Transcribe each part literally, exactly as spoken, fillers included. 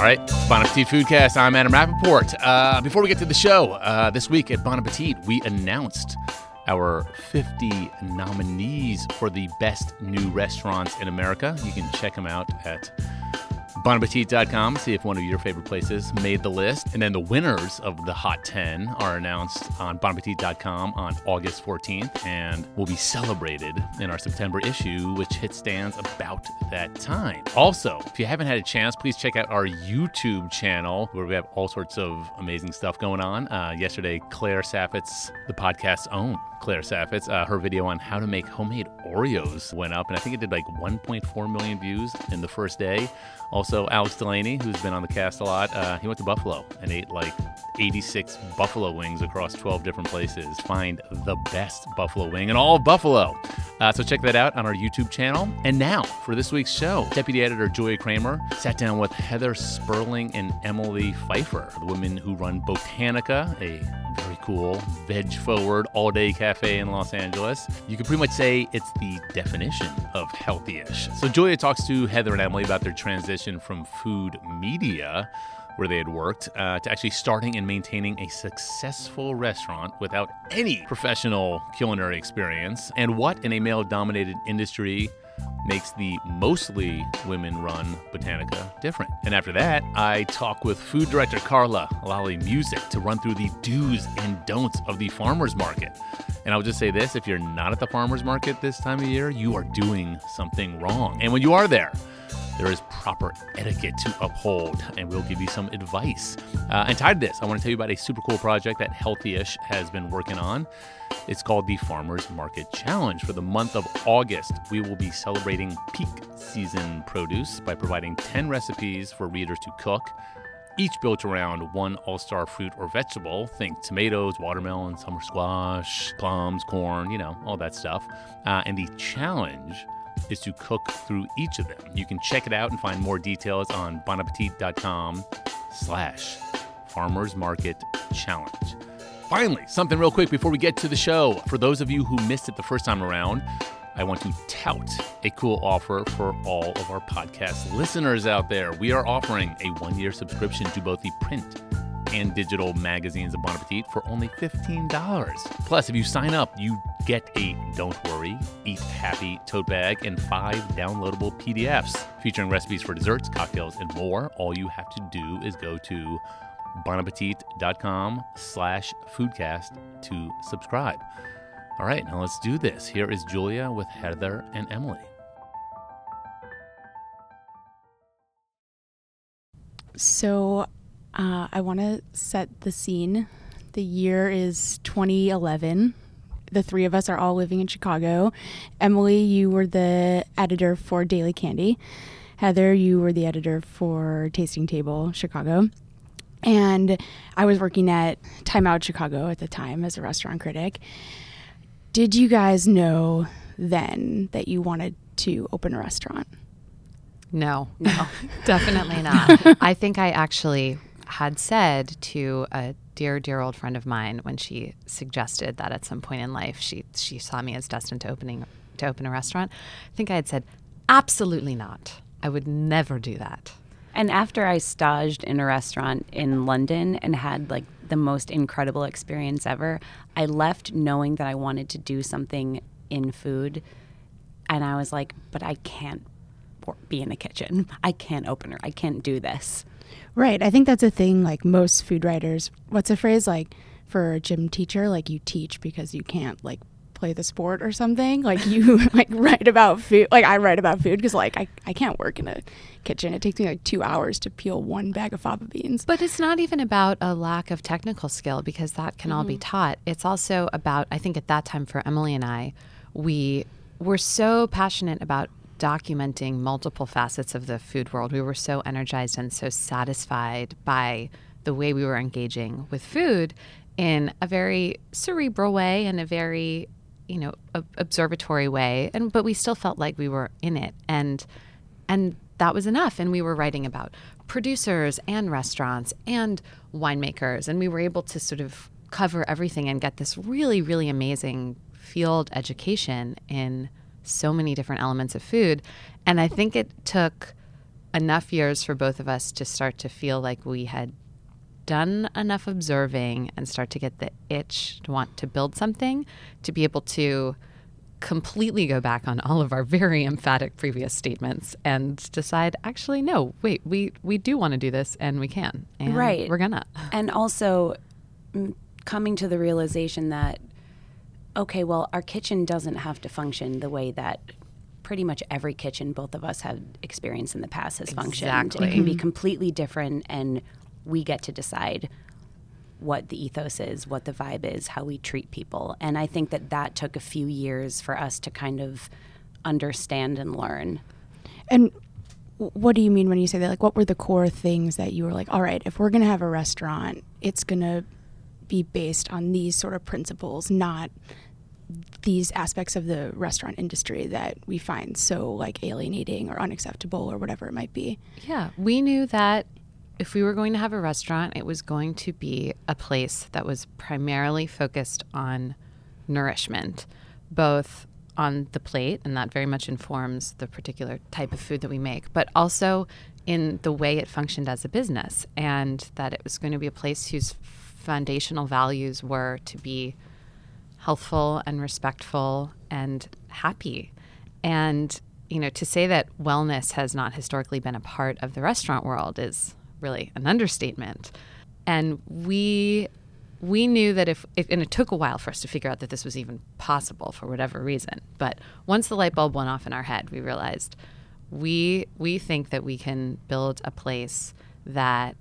right, Bon Appetit Foodcast. I'm Adam Rappaport. Uh, before we get to the show, uh, this week at Bon Appetit, we announced our fifty nominees for the best new restaurants in America. You can check them out at bon appetit dot com, see if one of your favorite places made the list. And then the winners of the Hot ten are announced on bon appetit dot com on August fourteenth and will be celebrated in our September issue, which hits stands about that time. Also, if you haven't had a chance, please check out our YouTube channel where we have all sorts of amazing stuff going on. Uh, yesterday, Claire Saffitz, the podcast's own Claire Saffitz, uh, her video on how to make homemade Oreos went up, and I think it did like one point four million views in the first day. Also, Alex Delaney, who's been on the cast a lot, uh, he went to Buffalo and ate like eighty-six buffalo wings across twelve different places. Find the best buffalo wing in all of Buffalo. Uh, so check that out on our YouTube channel. And now, for this week's show, Deputy Editor Julia Kramer sat down with Heather Sperling and Emily Pfeiffer, the women who run Botanica, a very cool, veg-forward, all-day cafe in Los Angeles. You could pretty much say it's the definition of healthy-ish. So Julia talks to Heather and Emily about their transition from food media, where they had worked, uh, to actually starting and maintaining a successful restaurant without any professional culinary experience, and what in a male-dominated industry makes the mostly women-run Botanica different. And after that, I talk with food director Carla Lally Music to run through the do's and don'ts of the farmer's market. And I'll just say this, if you're not at the farmer's market this time of year, you are doing something wrong. And when you are there, there is proper etiquette to uphold, and we'll give you some advice. Uh, and tied to this, I want to tell you about a super cool project that Healthyish has been working on. It's called the Farmers Market Challenge. For the month of August, we will be celebrating peak season produce by providing ten recipes for readers to cook, each built around one all-star fruit or vegetable. Think tomatoes, watermelon, summer squash, plums, corn, you know, all that stuff. Uh, and the challenge is to cook through each of them. You can check it out and find more details on bon appetit dot com slash farmers market challenge. Finally, something real quick before we get to the show. For those of you who missed it the first time around, I want to tout a cool offer for all of our podcast listeners out there. We are offering a one-year subscription to both the print and digital magazines of Bon Appetit for only fifteen dollars. Plus, if you sign up, you get a Don't Worry, Eat Happy tote bag and five downloadable P D Fs featuring recipes for desserts, cocktails, and more. All you have to do is go to bon appetit dot com slash foodcast to subscribe. All right, now let's do this. Here is Julia with Heather and Emily. So uh, I want to set the scene. The year is twenty eleven. The three of us are all living in Chicago. Emily, you were the editor for Daily Candy. Heather, you were the editor for Tasting Table Chicago. And I was working at Time Out Chicago at the time as a restaurant critic. Did you guys know then that you wanted to open a restaurant? No, no, definitely not. I think I actually had said to a dear, dear old friend of mine when she suggested that at some point in life she she saw me as destined to opening to open a restaurant. I think I had said, absolutely not. I would never do that. And after I staged in a restaurant in London and had like the most incredible experience ever, I left knowing that I wanted to do something in food. And I was like, but I can't be in a kitchen. I can't open her. I can't do this. Right. I think that's a thing, like most food writers. What's a phrase like for a gym teacher? Like you teach because you can't like play the sport or something. Like you like write about food. Like I write about food because like I, I can't work in a kitchen. It takes me like two hours to peel one bag of fava beans. But it's not even about a lack of technical skill because that can mm-hmm. all be taught. It's also about, I think at that time for Emily and I, we were so passionate about documenting multiple facets of the food world. We were so energized and so satisfied by the way we were engaging with food in a very cerebral way and a very, you know, ob- observatory way. And but we still felt like we were in it, and and that was enough. And we were writing about producers and restaurants and winemakers, and we were able to sort of cover everything and get this really, really amazing field education in so many different elements of food. And I think it took enough years for both of us to start to feel like we had done enough observing and start to get the itch to want to build something, to be able to completely go back on all of our very emphatic previous statements and decide, actually, no, wait, we, we do want to do this and we can. And right. we're gonna. And also m- coming to the realization that, okay, well, our kitchen doesn't have to function the way that pretty much every kitchen both of us have experienced in the past has functioned. Exactly. It can be completely different, and we get to decide what the ethos is, what the vibe is, how we treat people. And I think that that took a few years for us to kind of understand and learn. And what do you mean when you say that? Like, what were the core things that you were like, all right, if we're going to have a restaurant, it's going to be based on these sort of principles, not these aspects of the restaurant industry that we find so like alienating or unacceptable or whatever it might be? Yeah, we knew that if we were going to have a restaurant, it was going to be a place that was primarily focused on nourishment, both on the plate, and that very much informs the particular type of food that we make, but also in the way it functioned as a business, and that it was going to be a place whose foundational values were to be healthful and respectful and happy. And, you know, to say that wellness has not historically been a part of the restaurant world is really an understatement. And we we knew that if, if, and it took a while for us to figure out that this was even possible for whatever reason. But once the light bulb went off in our head, we realized we we think that we can build a place that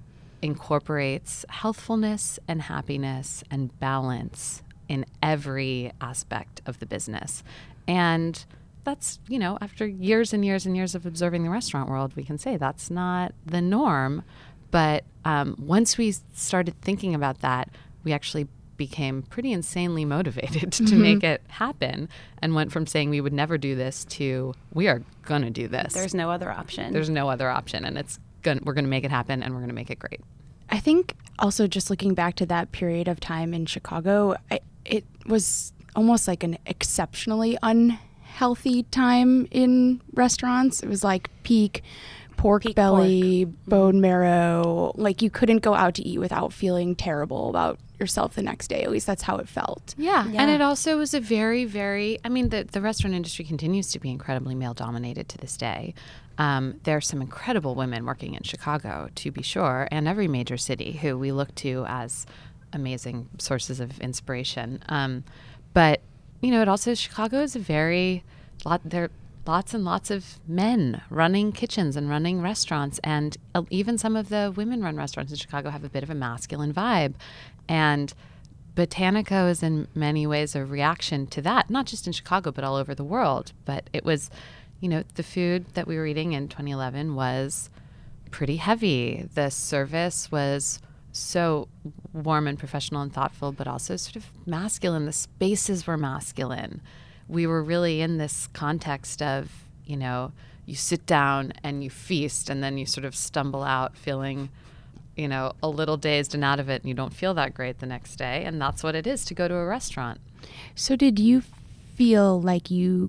incorporates healthfulness and happiness and balance in every aspect of the business. And that's, you know, after years and years and years of observing the restaurant world, we can say that's not the norm. But um, once we started thinking about that, we actually became pretty insanely motivated to mm-hmm. make it happen, and went from saying we would never do this to we are going to do this. There's no other option. There's no other option. And it's gonna, we're going to make it happen, and we're going to make it great. I think also just looking back to that period of time in Chicago, I, it was almost like an exceptionally unhealthy time in restaurants. It was like peak pork peak belly, pork. bone marrow. Like you couldn't go out to eat without feeling terrible about yourself the next day. At least that's how it felt. Yeah. yeah. And it also was a very, very, I mean, the, the restaurant industry continues to be incredibly male dominated to this day. Um, there are some incredible women working in Chicago, to be sure, and every major city who we look to as amazing sources of inspiration. Um, but, you know, it also, Chicago is a very, lot, there are lots and lots of men running kitchens and running restaurants. And uh, even some of the women-run restaurants in Chicago have a bit of a masculine vibe. And Botanico is in many ways a reaction to that, not just in Chicago, but all over the world. But it was, you know, the food that we were eating in twenty eleven was pretty heavy. The service was so warm and professional and thoughtful, but also sort of masculine. The spaces were masculine. We were really in this context of, you know, you sit down and you feast, and then you sort of stumble out feeling, you know, a little dazed and out of it, and you don't feel that great the next day. And that's what it is to go to a restaurant. So did you feel like you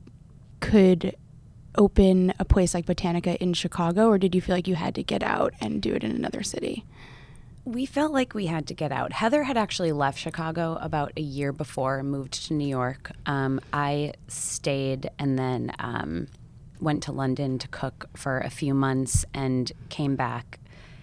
could open a place like Botanica in Chicago, or did you feel like you had to get out and do it in another city? We felt like we had to get out. Heather had actually left Chicago about a year before and moved to New York. Um, I stayed and then um, went to London to cook for a few months and came back.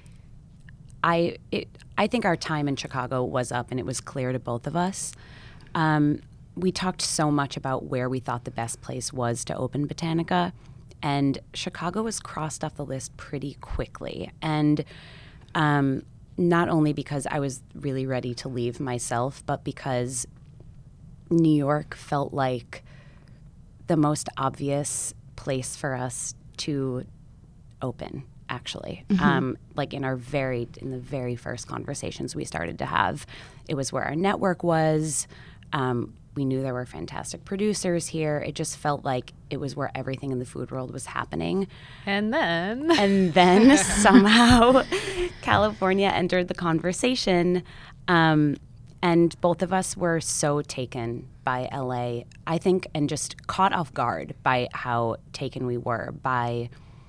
I it, I think our time in Chicago was up, and it was clear to both of us. Um, we talked so much about where we thought the best place was to open Botanica, and Chicago was crossed off the list pretty quickly. And um, not only because I was really ready to leave myself, but because New York felt like the most obvious place for us to open. Actually, mm-hmm. um, like in our very, in the very first conversations we started to have, it was where our network was. Um, we knew there were fantastic producers here. It just felt like it was where everything in the food world was happening. And then, and then somehow California entered the conversation, um, and both of us were so taken by L A, I think, and just caught off guard by how taken we were by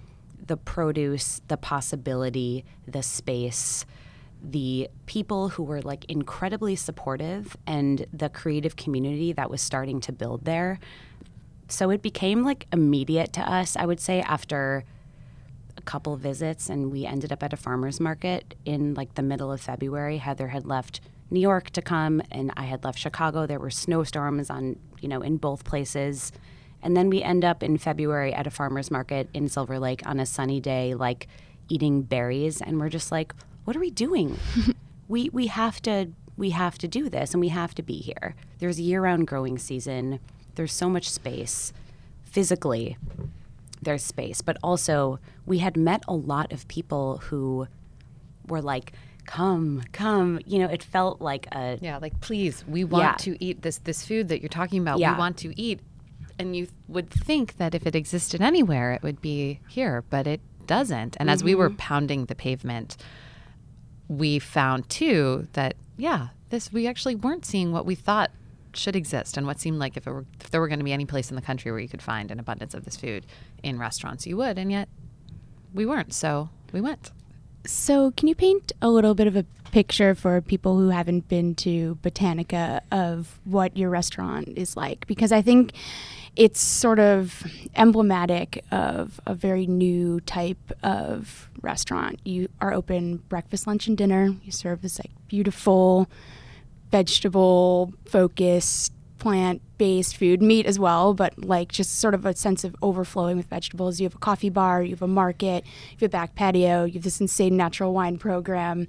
the produce, the possibility, the space, the people who were like incredibly supportive, and the creative community that was starting to build there. So it became like immediate to us, I would say, after a couple visits, and we ended up at a farmer's market in like the middle of February. Heather had left New York to come, and I had left Chicago. There were snowstorms on, you know, in both places. And then we end up in February at a farmer's market in Silver Lake on a sunny day, like eating berries, and we're just like, what are we doing? we we have to we have to do this, and we have to be here. There's year-round growing season. There's so much space. Physically, there's space, but also we had met a lot of people who were like, come, come. You know, it felt like a Yeah, like, please, we want Yeah. to eat this this food that you're talking about. Yeah. We want to eat. And you would think that if it existed anywhere, it would be here, but it doesn't. And as we were pounding the pavement, we found too that, yeah, this we actually weren't seeing what we thought should exist, and what seemed like if, it were, if there were going to be any place in the country where you could find an abundance of this food in restaurants, you would, and yet we weren't. So we went. So can you paint a little bit of a picture for people who haven't been to Botanica of what your restaurant is like? Because I think it's sort of emblematic of a very new type of restaurant. You are open breakfast, lunch, and dinner. You serve this like beautiful vegetable focused, plant-based food, meat as well, but like just sort of a sense of overflowing with vegetables. You have a coffee bar, you have a market, you have a back patio, you have this insane natural wine program.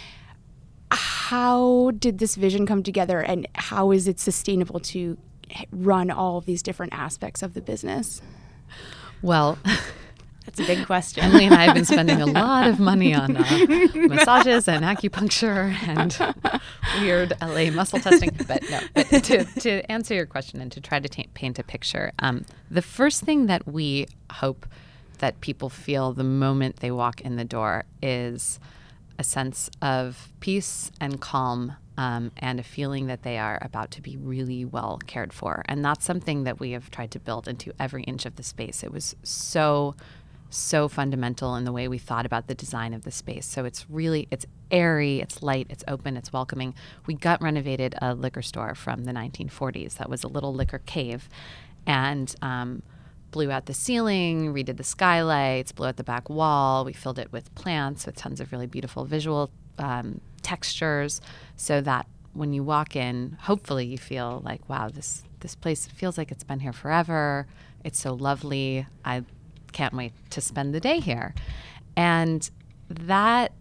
How did this vision come together, and how is it sustainable to run all of these different aspects of the business? Well, That's a big question. Emily and I have been spending a lot of money on uh, massages and acupuncture and weird L A muscle testing. But no, but to, to answer your question and to try to ta- paint a picture, um, the first thing that we hope that people feel the moment they walk in the door is a sense of peace and calm, um, and a feeling that they are about to be really well cared for. And that's something that we have tried to build into every inch of the space. It was so so fundamental in the way we thought about the design of the space. So it's really, it's airy, it's light, it's open, it's welcoming. We gut renovated a liquor store from the nineteen forties that was a little liquor cave, and um, blew out the ceiling, redid the skylights, blew out the back wall. We filled it with plants with tons of really beautiful visual um, textures, so that when you walk in, hopefully you feel like, wow, this this place feels like it's been here forever. It's so lovely. I can't wait to spend the day here. And that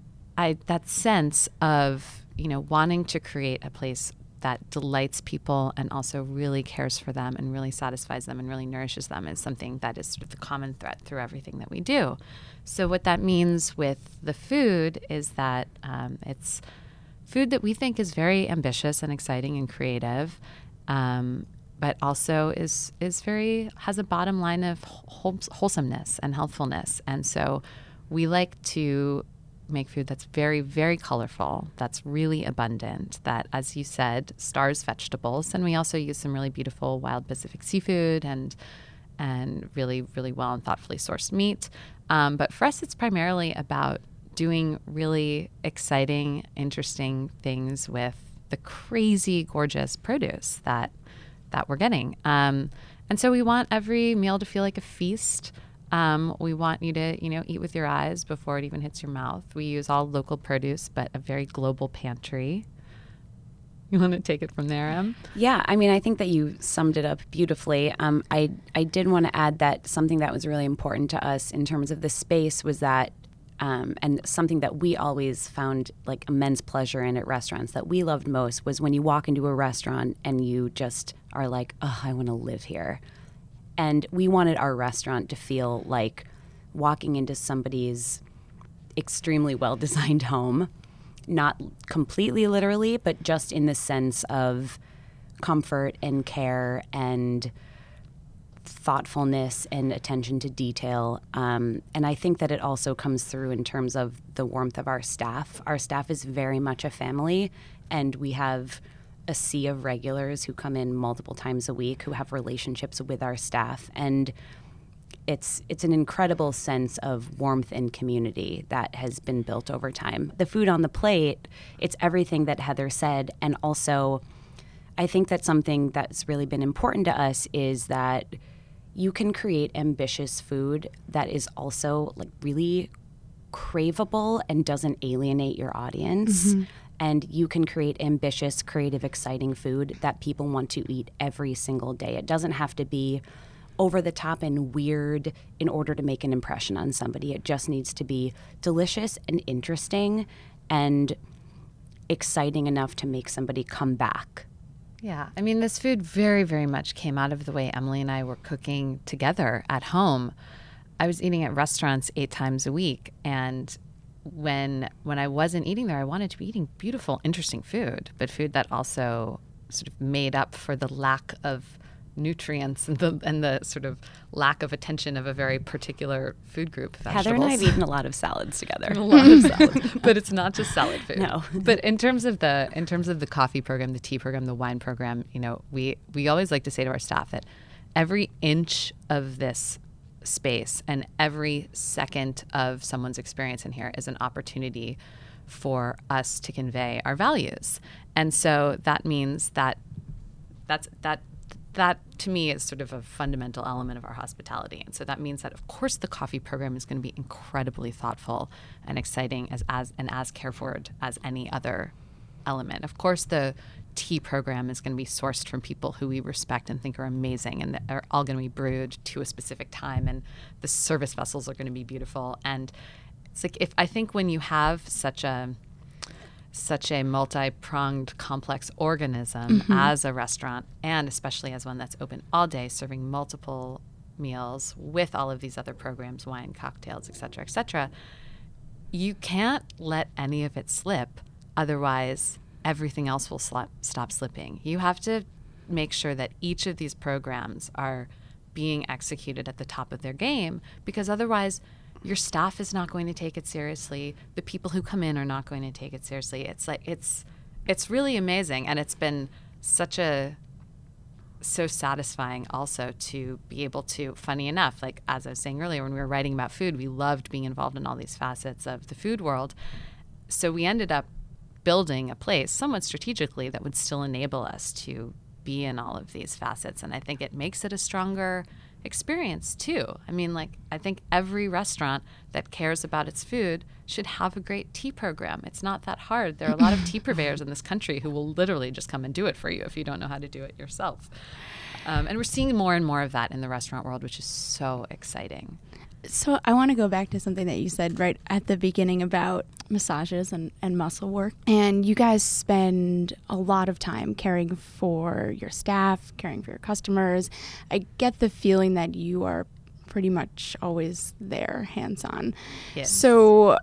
I that sense of, you know, wanting to create a place that delights people and also really cares for them and really satisfies them and really nourishes them is something that is sort of the common thread through everything that we do. So what that means with the food is that um, it's food that we think is very ambitious and exciting and creative, um, but also is is very has a bottom line of whole, wholesomeness and healthfulness. And so we like to make food that's very, very colorful, that's really abundant, that, as you said, stars vegetables. And we also use some really beautiful wild Pacific seafood and and really, really well and thoughtfully sourced meat. Um, but for us, it's primarily about doing really exciting, interesting things with the crazy, gorgeous produce that that we're getting. Um, and so we want every meal to feel like a feast. Um, we want you to, you know, eat with your eyes before it even hits your mouth. We use all local produce, but a very global pantry. You want to take it from there, Em? Yeah, I mean, I think that you summed it up beautifully. Um, I I did want to add that something that was really important to us in terms of the space was that, um, and something that we always found like immense pleasure in at restaurants that we loved most was when you walk into a restaurant and you just are like, oh, I want to live here. And we wanted our restaurant to feel like walking into somebody's extremely well-designed home, not completely literally, but just in the sense of comfort and care and thoughtfulness and attention to detail. Um, and I think that it also comes through in terms of the warmth of our staff. Our staff is very much a family, and we have a sea of regulars who come in multiple times a week who have relationships with our staff. And it's it's an incredible sense of warmth and community that has been built over time. The food on the plate, it's everything that Heather said, and also I think that something that's really been important to us is that you can create ambitious food that is also like really craveable and doesn't alienate your audience. Mm-hmm. And you can create ambitious, creative, exciting food that people want to eat every single day. It doesn't have to be over the top and weird in order to make an impression on somebody. It just needs to be delicious and interesting and exciting enough to make somebody come back. Yeah. I mean, this food very, very much came out of the way Emily and I were cooking together at home. I was eating at restaurants eight times a week, and when when I wasn't eating there, I wanted to be eating beautiful, interesting food, but food that also sort of made up for the lack of nutrients and the and the sort of lack of attention of a very particular food group. Vegetables. Heather and I have eaten a lot of salads together. a lot of salads, but it's not just salad food. No. But in terms of the in terms of the coffee program, the tea program, the wine program, you know, we we always like to say to our staff that every inch of this space and every second of someone's experience in here is an opportunity for us to convey our values. And so that means that that's that that to me is sort of a fundamental element of our hospitality. And so that means that of course the coffee program is going to be incredibly thoughtful and exciting as as and as cared for as any other element. Of course the tea program is going to be sourced from people who we respect and think are amazing, and that are all going to be brewed to a specific time, and the service vessels are going to be beautiful. And it's like, if I think when you have such a such a multi-pronged complex organism mm-hmm. as a restaurant, and especially as one that's open all day, serving multiple meals with all of these other programs, wine, cocktails, et cetera, et cetera, you can't let any of it slip. Otherwise, everything else will slap, stop slipping. You have to make sure that each of these programs are being executed at the top of their game, because otherwise your staff is not going to take it seriously. The people who come in are not going to take it seriously. It's like it's it's really amazing, and it's been such a so satisfying also to be able to, funny enough, like as I was saying earlier, when we were writing about food, we loved being involved in all these facets of the food world. So we ended up building a place somewhat strategically that would still enable us to be in all of these facets. And I think it makes it a stronger experience too. I mean, like, I think every restaurant that cares about its food should have a great tea program. It's not that hard. There are a lot of tea purveyors in this country who will literally just come and do it for you if you don't know how to do it yourself. Um, and we're seeing more and more of that in the restaurant world, which is so exciting. So I want to go back to something that you said right at the beginning about massages and, and muscle work. And you guys spend a lot of time caring for your staff, caring for your customers. I get the feeling that you are pretty much always there, hands-on. Yes. So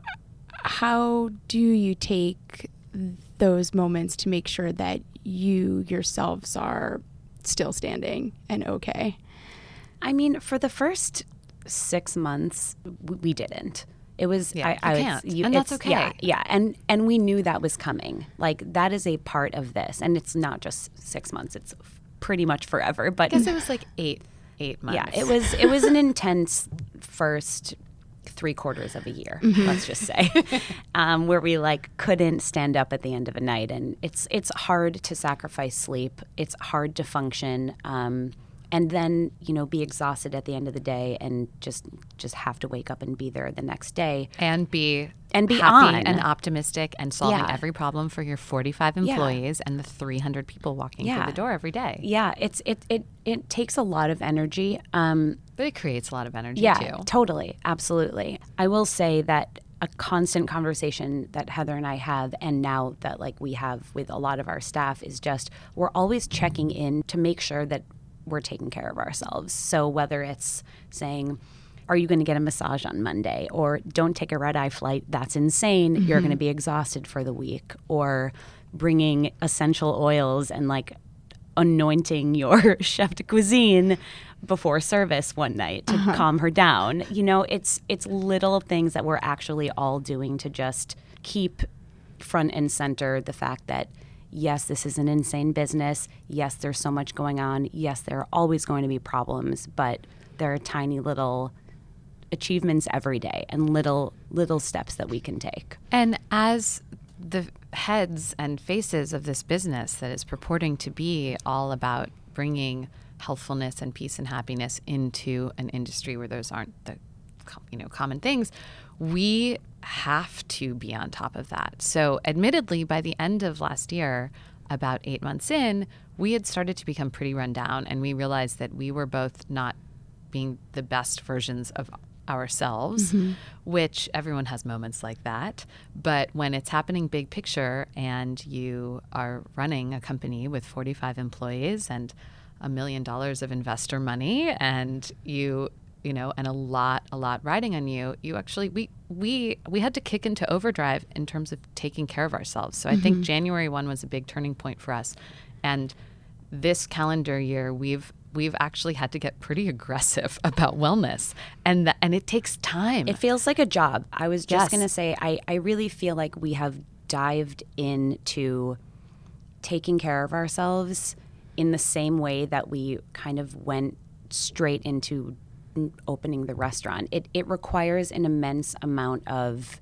how do you take those moments to make sure that you yourselves are still standing and okay? I mean, for the first six months, w- we didn't. It was, yeah, I, you I can't. you, and that's okay. Yeah, yeah, and and we knew that was coming. Like, that is a part of this, and it's not just six months. It's f- pretty much forever. But I guess it was like eight, eight months. Yeah, it was. It was an intense first three quarters of a year. Mm-hmm. Let's just say, um, where we like couldn't stand up at the end of a night, and it's it's hard to sacrifice sleep. It's hard to function. Um, And then, you know, be exhausted at the end of the day and just just have to wake up and be there the next day. And be and be happy on. and optimistic and solving Yeah. every problem for your forty-five employees Yeah. and the three hundred people walking Yeah. through the door every day. Yeah, it's it it, it takes a lot of energy. Um, But it creates a lot of energy, yeah, too. totally. Absolutely. I will say that a constant conversation that Heather and I have, and now that like we have with a lot of our staff, is just we're always checking in to make sure that we're taking care of ourselves. So whether it's saying, are you going to get a massage on Monday? Or don't take a red-eye flight. That's insane. Mm-hmm. You're going to be exhausted for the week. Or bringing essential oils and like anointing your chef de cuisine before service one night to uh-huh. calm her down. You know, it's it's little things that we're actually all doing to just keep front and center the fact that yes, this is an insane business. Yes, there's so much going on. Yes, there are always going to be problems, but there are tiny little achievements every day and little little steps that we can take. And as the heads and faces of this business that is purporting to be all about bringing healthfulness and peace and happiness into an industry where those aren't the you know common things, we have to be on top of that. So admittedly, by the end of last year, about eight months in, we had started to become pretty run down, and we realized that we were both not being the best versions of ourselves, mm-hmm. which everyone has moments like that. But when it's happening big picture and you are running a company with forty-five employees and a million dollars of investor money and you, you know, and a lot, a lot riding on you, you actually, we, we, we had to kick into overdrive in terms of taking care of ourselves. So mm-hmm. I think January first was a big turning point for us. And this calendar year, we've we've actually had to get pretty aggressive about wellness, and th- and it takes time. It feels like a job. I was just Yes. going to say, I, I really feel like we have dived into taking care of ourselves in the same way that we kind of went straight into opening the restaurant. It it requires an immense amount of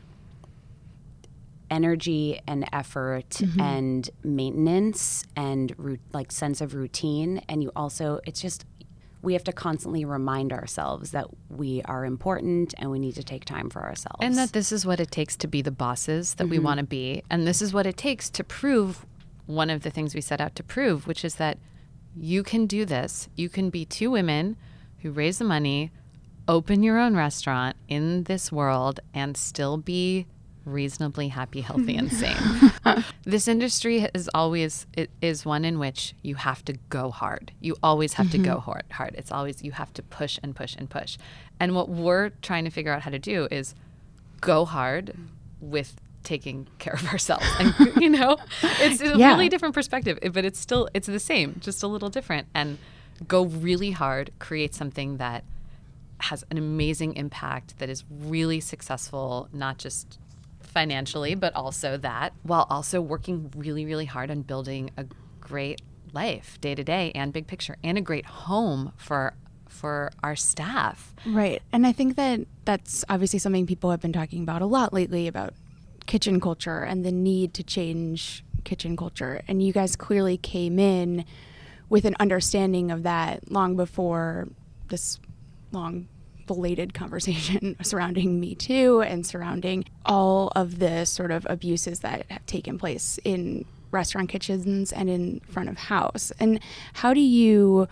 energy and effort mm-hmm. and maintenance and ru- like sense of routine. And you also, it's just, we have to constantly remind ourselves that we are important and we need to take time for ourselves. And that this is what it takes to be the bosses that mm-hmm. we want to be. And this is what it takes to prove one of the things we set out to prove, which is that you can do this. You can be two women who raise the money, open your own restaurant in this world, and still be reasonably happy, healthy, and sane. This industry is always it is one in which you have to go hard. You always have mm-hmm. to go hard. Hard. It's always you have to push and push and push. And what we're trying to figure out how to do is go hard with taking care of ourselves. And you know, it's a yeah. really different perspective, but it's still it's the same, just a little different. And go really hard, create something that has an amazing impact, that is really successful, not just financially, but also that, while also working really, really hard on building a great life day to day and big picture, and a great home for for our staff. Right. And I think that that's obviously something people have been talking about a lot lately, about kitchen culture and the need to change kitchen culture. And you guys clearly came in with an understanding of that long before this long belated conversation surrounding Me Too and surrounding all of the sort of abuses that have taken place in restaurant kitchens and in front of house. And how do you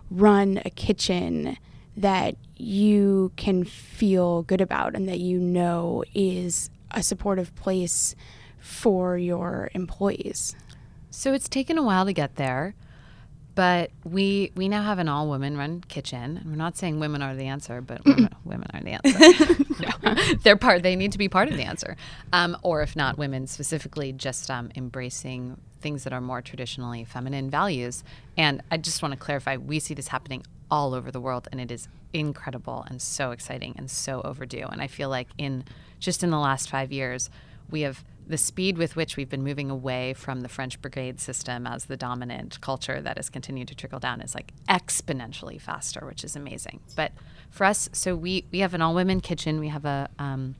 run a kitchen that you can feel good about and that you know is a supportive place for your employees? So it's taken a while to get there. But we we now have an all-women run kitchen. And we're not saying women are the answer, but women, women are the answer. No, they're part. They need to be part of the answer. Um, or if not women specifically, just um, embracing things that are more traditionally feminine values. And I just want to clarify, we see this happening all over the world, and it is incredible and so exciting and so overdue. And I feel like in just in the last five years, we have the speed with which we've been moving away from the French brigade system as the dominant culture that has continued to trickle down is like exponentially faster, which is amazing. But for us, so we, we have an all-women kitchen. We have a, um,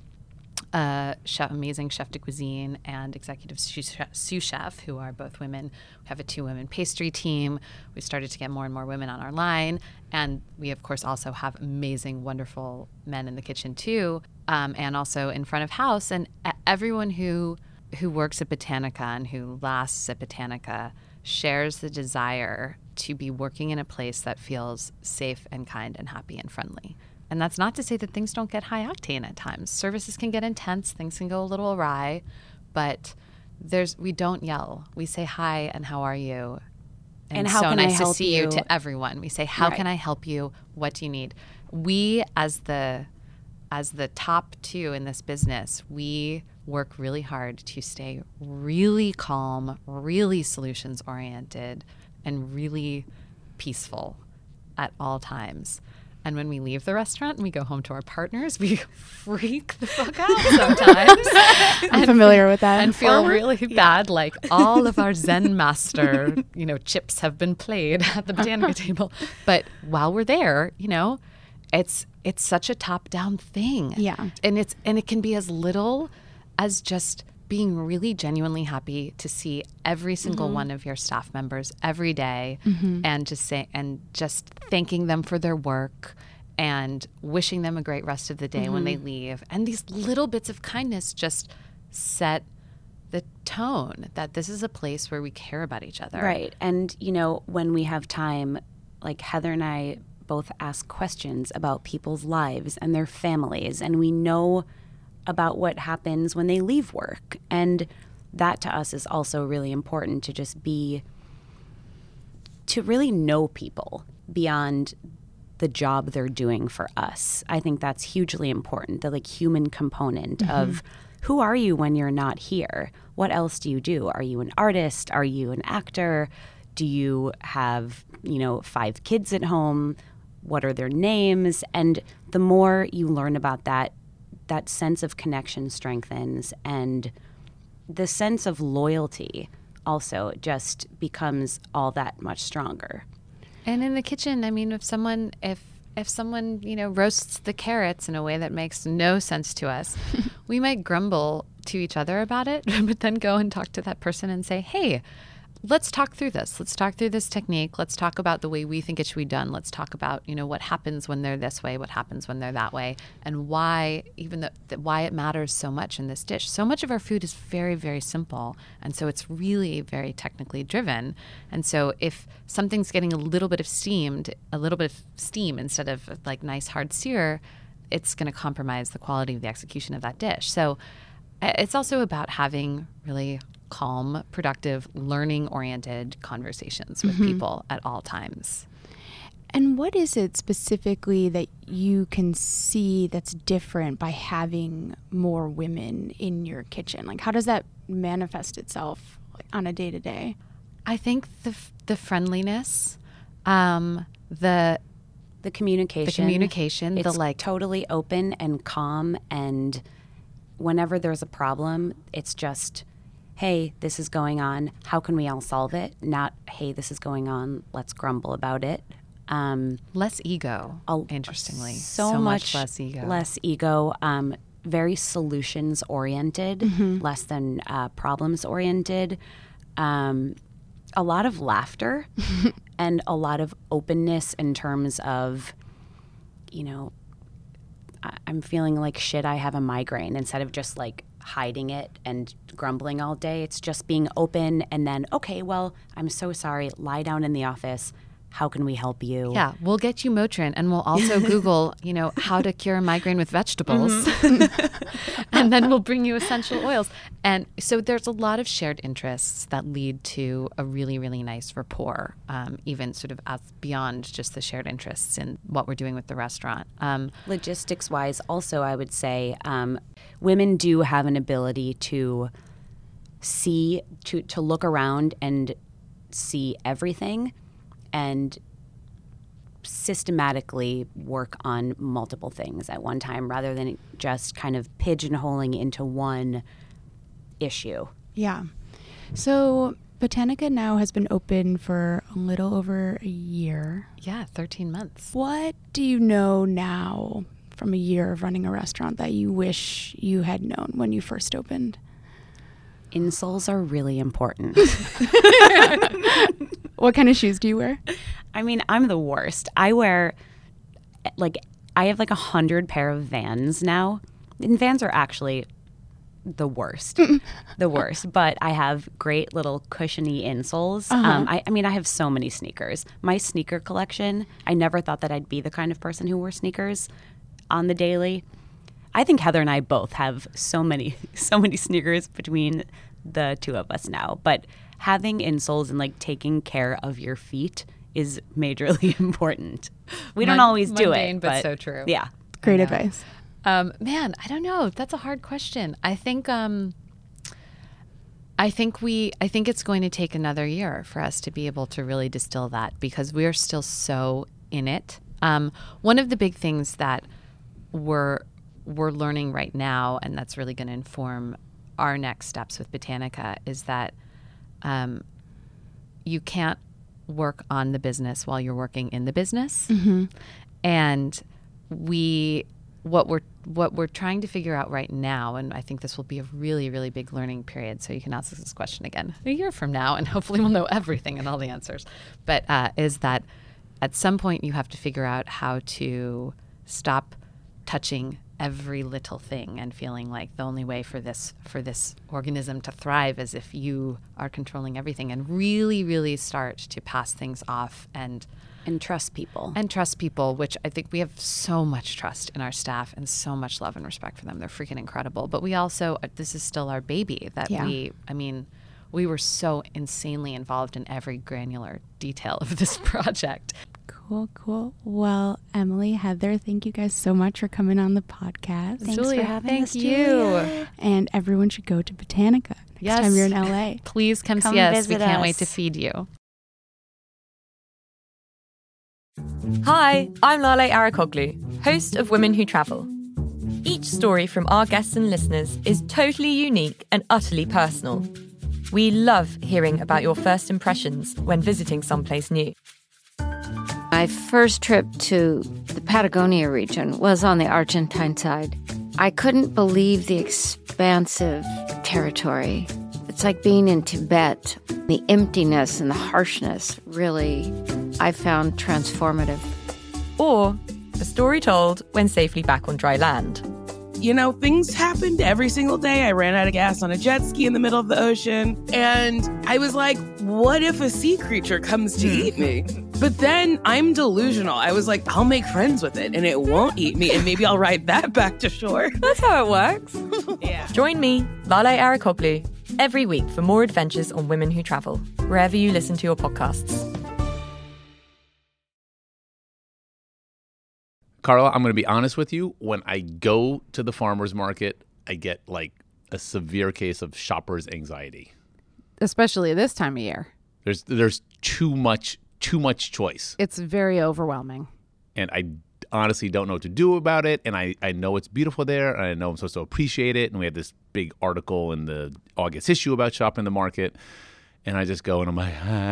a chef, amazing chef de cuisine and executive sous sous chef who are both women. We have a two-women pastry team. We've started to get more and more women on our line. And we, of course, also have amazing, wonderful men in the kitchen, too, um, and also in front of house. And everyone who who works at Botanica and who lasts at Botanica shares the desire to be working in a place that feels safe and kind and happy and friendly. And that's not to say that things don't get high octane at times. Services can get intense, things can go a little awry, but there's we don't yell. We say hi and how are you? And, and how so can nice I help to see you? you to everyone. We say, how right. can I help you? What do you need? We as the as the top two in this business, we work really hard to stay really calm, really solutions oriented, and really peaceful at all times. And when we leave the restaurant and we go home to our partners, we freak the fuck out sometimes. I'm familiar with that. And feel really bad, like all of our Zen master, you know, chips have been played at the Botanica table. But while we're there, you know, it's it's such a top-down thing. Yeah. And it's and it can be as little as just being really genuinely happy to see every single mm-hmm. one of your staff members every day mm-hmm. and just say and just thanking them for their work and wishing them a great rest of the day mm-hmm. when they leave. And these little bits of kindness just set the tone that this is a place where we care about each other. Right. And, you know, when we have time, like Heather and I both ask questions about people's lives and their families, and we know about what happens when they leave work. And that to us is also really important, to just be, to really know people beyond the job they're doing for us. I think that's hugely important, the like human component mm-hmm. of who are you when you're not here? What else do you do? Are you an artist? Are you an actor? Do you have, you know, five kids at home? What are their names? And the more you learn about that, that sense of connection strengthens, and the sense of loyalty also just becomes all that much stronger. And in the kitchen, I mean, if someone, if if someone, you know, roasts the carrots in a way that makes no sense to us, we might grumble to each other about it, but then go and talk to that person and say, hey, let's talk through this. Let's talk through this technique. Let's talk about the way we think it should be done. Let's talk about, you know, what happens when they're this way, what happens when they're that way, and why, even the, the, why it matters so much in this dish. So much of our food is very, very simple, and so it's really very technically driven. And so if something's getting a little bit of steamed, a little bit of steam instead of like nice hard sear, it's going to compromise the quality of the execution of that dish. So it's also about having really calm, productive, learning-oriented conversations with mm-hmm. people at all times. And what is it specifically that you can see that's different by having more women in your kitchen? Like, how does that manifest itself on a day-to-day? I think the the friendliness, um, the the communication, the communication, it's the like totally open and calm. And whenever there's a problem, it's just, hey, this is going on. How can we all solve it? Not, hey, this is going on. Let's grumble about it. Um, less ego, I'll, interestingly. So, so much, much less ego. Less ego. Um, very solutions-oriented, mm-hmm. less than uh, problems-oriented. Um, a lot of laughter and a lot of openness in terms of, you know, I- I'm feeling like shit, I have a migraine, instead of just like hiding it and grumbling all day. It's just being open, and then, okay, well, I'm so sorry, lie down in the office. How can we help you? Yeah, we'll get you Motrin, and we'll also Google, you know, how to cure a migraine with vegetables. Mm-hmm. And then we'll bring you essential oils. And so there's a lot of shared interests that lead to a really, really nice rapport, um, even sort of as beyond just the shared interests in what we're doing with the restaurant. Um, Logistics-wise, also, I would say um, women do have an ability to see, to, to look around and see everything, and systematically work on multiple things at one time, rather than just kind of pigeonholing into one issue. Yeah. So Botanica now has been open for a little over a year. Yeah, thirteen months. What do you know now from a year of running a restaurant that you wish you had known when you first opened? Insoles are really important. What kind of shoes do you wear? I mean, I'm the worst. I wear, like, I have like a hundred pair of Vans now. And Vans are actually the worst, the worst. But I have great little cushiony insoles. Uh-huh. Um, I, I mean, I have so many sneakers. My sneaker collection, I never thought that I'd be the kind of person who wore sneakers on the daily. I think Heather and I both have so many, so many sneakers between the two of us now. But having insoles and like taking care of your feet is majorly important. We don't Mon- always do mundane, it, but, but so true. Yeah, great advice. Um, man, I don't know. That's a hard question. I think, um, I think we, I think it's going to take another year for us to be able to really distill that, because we are still so in it. Um, one of the big things that we're we're learning right now, and that's really going to inform our next steps with Botanica, is that um, you can't work on the business while you're working in the business. Mm-hmm. And we what we're what we're trying to figure out right now, and I think this will be a really, really big learning period, so you can ask us this question again a year from now, and hopefully we'll know everything and all the answers, but uh, is that at some point you have to figure out how to stop touching every little thing and feeling like the only way for this for this organism to thrive is if you are controlling everything, and really, really start to pass things off and And trust people. And trust people, which I think we have so much trust in our staff and so much love and respect for them. They're freaking incredible. But we also, this is still our baby that Yeah. we, I mean, we were so insanely involved in every granular detail of this project. Cool, cool. Well, Emily, Heather, thank you guys so much for coming on the podcast. Thanks Julia, for having thank us, you. Julia. And everyone should go to Botanica next Yes. time you're in L A. Please come, Come see us. We visit can't us. wait to feed you. Hi, I'm Lale Arakoglu, host of Women Who Travel. Each story from our guests and listeners is totally unique and utterly personal. We love hearing about your first impressions when visiting someplace new. My first trip to the Patagonia region was on the Argentine side. I couldn't believe the expansive territory. It's like being in Tibet. The emptiness and the harshness really, I found transformative. Or a story told when safely back on dry land. You know, things happened every single day. I ran out of gas on a jet ski in the middle of the ocean. And I was like, what if a sea creature comes to eat me? But then I'm delusional. I was like, I'll make friends with it and it won't eat me. And maybe I'll ride that back to shore. That's how it works. Yeah. Join me, Lale Arakoglu, every week for more adventures on Women Who Travel, wherever you listen to your podcasts. Carla, I'm going to be honest with you. When I go to the farmer's market, I get like a severe case of shopper's anxiety. Especially this time of year. There's there's too much too much choice. It's very overwhelming. And I honestly don't know what to do about it. And I, I know it's beautiful there, and I know I'm supposed to appreciate it. And we had this big article in the August issue about shopping the market. And I just go and I'm like,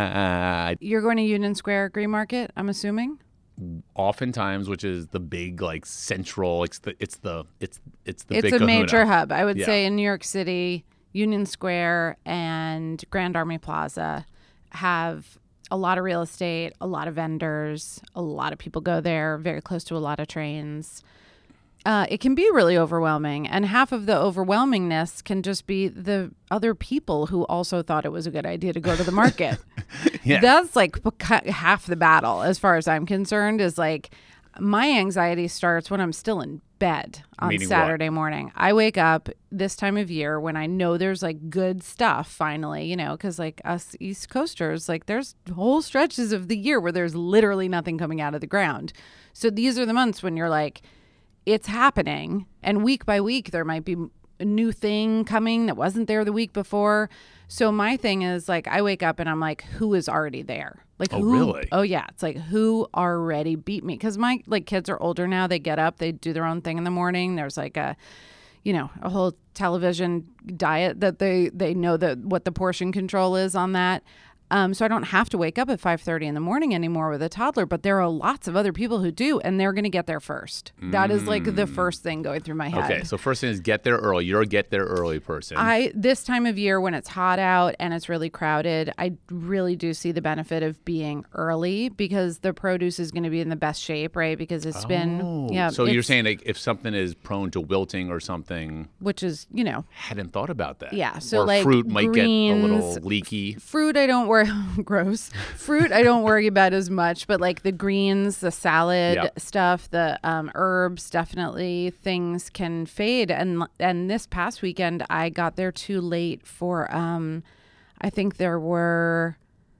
ah. You're going to Union Square Green Market, I'm assuming? Oftentimes, which is the big like central, it's the it's the it's it's the It's big a kahuna. major hub. I would Yeah. say in New York City, Union Square and Grand Army Plaza have a lot of real estate, a lot of vendors, a lot of people go there, very close to a lot of trains. Uh, it can be really overwhelming. And half of the overwhelmingness can just be the other people who also thought it was a good idea to go to the market. Yeah. That's like p- half the battle, as far as I'm concerned, is like my anxiety starts when I'm still in bed on Meaning Saturday morning. I wake up this time of year when I know there's like good stuff finally, you know, because like us East Coasters, like there's whole stretches of the year where there's literally nothing coming out of the ground. So these are the months when you're like, it's happening. And week by week, there might be a new thing coming that wasn't there the week before. So my thing is like, I wake up and I'm like, who is already there? Like, Oh, who? really? Oh, yeah. It's like, who already beat me? Because my like kids are older now. They get up, they do their own thing in the morning. There's like a, you know, a whole television diet that they, they know that what the portion control is on that. Um, so I don't have to wake up at five thirty in the morning anymore with a toddler, but there are lots of other people who do, and they're going to get there first. That is like the first thing going through my head. Okay, so first thing is get there early. You're a get there early person. I this time of year when it's hot out and it's really crowded, I really do see the benefit of being early because the produce is going to be in the best shape, right? Because it's been Oh, yeah. So you're it's- saying like if something is prone to wilting or something, which is you know hadn't thought about that. Yeah, so or like fruit might get a little greens, leaky. fruit I don't worry gross fruit I don't worry about as much, but like the greens, the salad Yep. stuff, the um, herbs, definitely things can fade. And and this past weekend I got there too late for um I think there were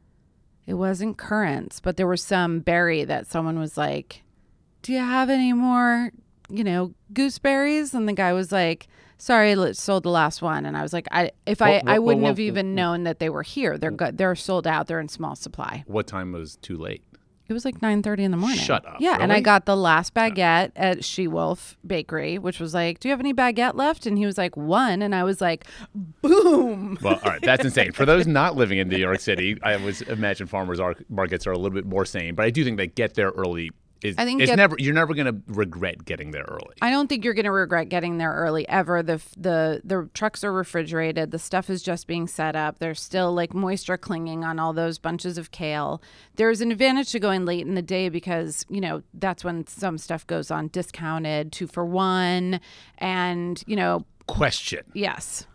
it wasn't currants, but there was some berry that someone was like, do you have any more, you know, gooseberries? And the guy was like, sorry, let's sold the last one. And I was like, I if I, What- I what- wouldn't what- have even known that they were here. They're good. They're sold out. They're in small supply. What time was too late? It was like nine thirty in the morning. Shut up, Yeah, and I really? got the last baguette at She-Wolf Bakery, which was like, do you have any baguette left? And he was like, one. And I was like, boom. Well, all right, that's insane. For those not living in New York City, I would imagine farmers are, markets are a little bit more sane, but I do think that get there early is, I think it's get- never you're never going to regret getting there early. I don't think you're going to regret getting there early ever. The the the trucks are refrigerated. The stuff is just being set up. There's still like moisture clinging on all those bunches of kale. There's an advantage to going late in the day because, you know, that's when some stuff goes on discounted, two for one. And, you know, Question. yes.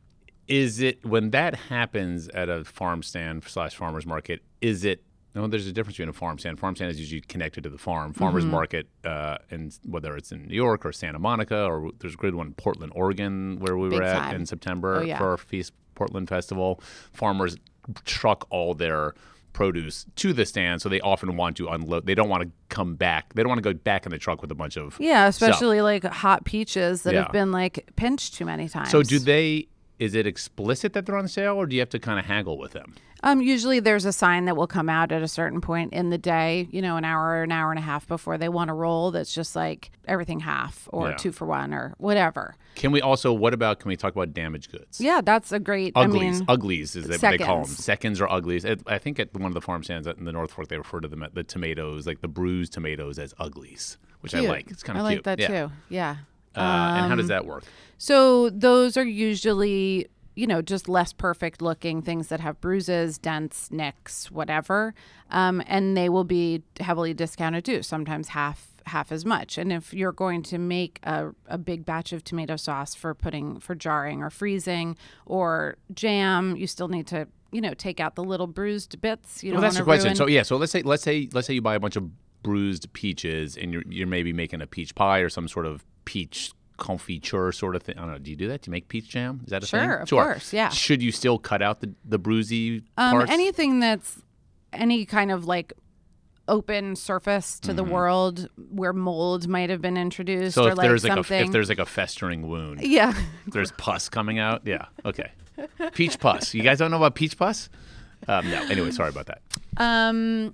Is it when that happens at a farm stand slash farmer's market, is it no, there's a difference between a farm stand. Farm stand is usually connected to the farm. Farmer's Mm-hmm. market, uh, and whether it's in New York or Santa Monica, or there's a good one in Portland, Oregon, where we Big were at time. in September Oh, yeah. for our Feast Portland Festival. Farmers truck all their produce to the stand, so they often want to unload. They don't want to come back. They don't want to go back in the truck with a bunch of Yeah, stuff. especially like hot peaches that Yeah. have been like pinched too many times. So do they? Is it explicit that they're on sale, or do you have to kind of haggle with them? Um, usually there's a sign that will come out at a certain point in the day, you know, an hour or an hour and a half before they want to roll. That's just like everything half or Yeah. two for one or whatever. Can we also? What about? Can we talk about damaged goods? Yeah, that's a great. Uglies, I mean, uglies is that they call them. seconds. Seconds or uglies. It, I think at one of the farm stands in the North Fork, they refer to them at the tomatoes, like the bruised tomatoes, as uglies, which I cute. like. It's kind I of like cute. that yeah. too. Yeah. Uh, and how does Um, that work? So those are usually, you know, just less perfect looking things that have bruises, dents, nicks, whatever. Um, and they will be heavily discounted too, sometimes half half as much. And if you're going to make a, a big batch of tomato sauce for putting for jarring or freezing or jam, you still need to, you know, take out the little bruised bits. You Well, don't that's the wanna question. ruin- So yeah, so let's say let's say let's say you buy a bunch of bruised peaches, and you're you're maybe making a peach pie or some sort of peach confiture sort of thing. I don't know. Do you do that? Do you make peach jam? Is that a thing? Sure, of course, yeah. Should you still cut out the the bruisey Um, parts? anything that's any kind of like open surface to the world where mold might have been introduced so or if like there's like something. a if there's like a festering wound, yeah. there's pus coming out. Yeah. Okay. Peach pus. You guys don't know about peach pus? Um, no. Anyway, sorry about that. Um,